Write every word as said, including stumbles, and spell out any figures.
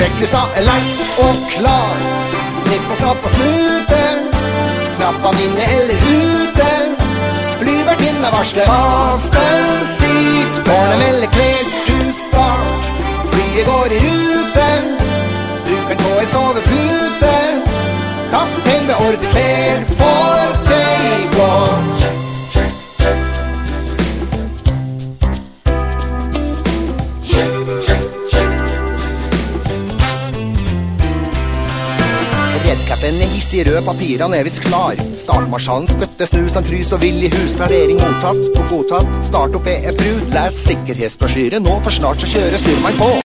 Sjekklista er lett og klar. Snipp og snapp og snute, knappene inne eller ute. Flyvertinna varsler fasten sitt. Barnet melder klart til start. Flyet går i rute. Duken på ei sovepute. Kaptein beordrer klær for take-off. Redkappen er hissig rød, papirene er visst klar. Startmarsjalen spytter snus, han frys og vill i hus. Klarering mottatt og godtatt, start opp er brud. Les sikkerhetsbrosjyre nå, for snart så kjører styrmann på.